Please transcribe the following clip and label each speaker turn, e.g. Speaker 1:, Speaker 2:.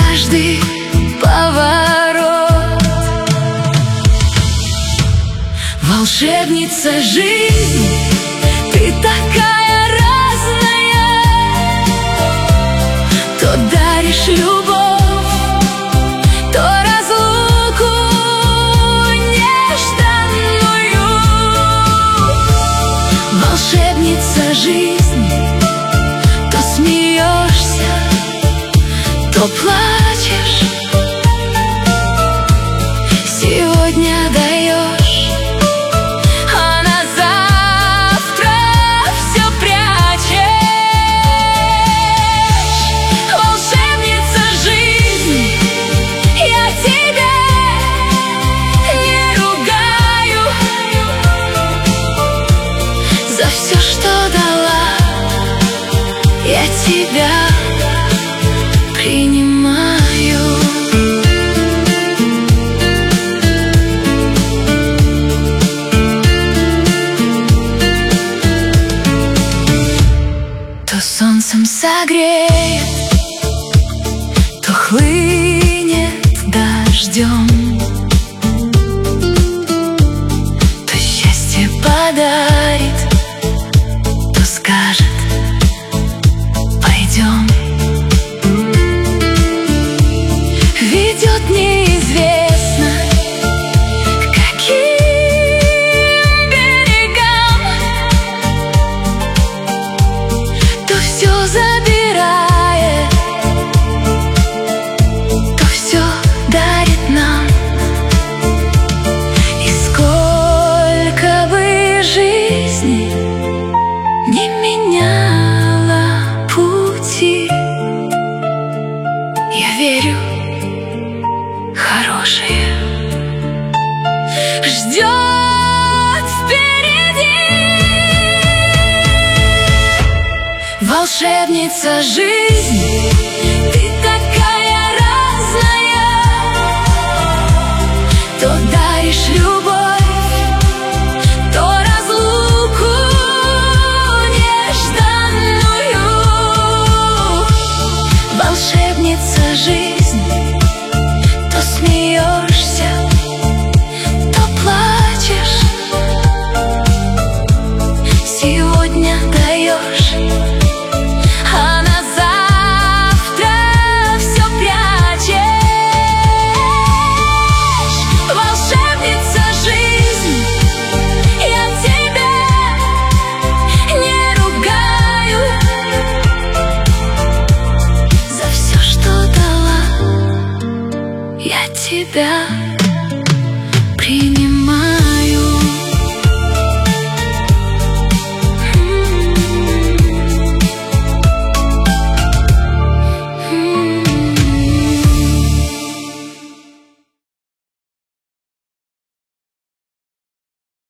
Speaker 1: каждый поворот. Волшебница жизни, ты такая разная. То даришь любовь, то разлуку нежданную. Волшебница жизни, то смеешься, то плачешь. Сегодня даешь, а на завтра все прячешь. Волшебница жизни, я тебя не ругаю за все, что дала. Я тебя принимаю. То солнцем согреет, то хлынет дождем, то счастье подарит, то скажет: пойдем. Ведет неизвестно каким берегам, то все забирает, то все дарит нам. И сколько бы жизни не меняла пути, я верю, хорошее ждет впереди. Волшебница жизни, ты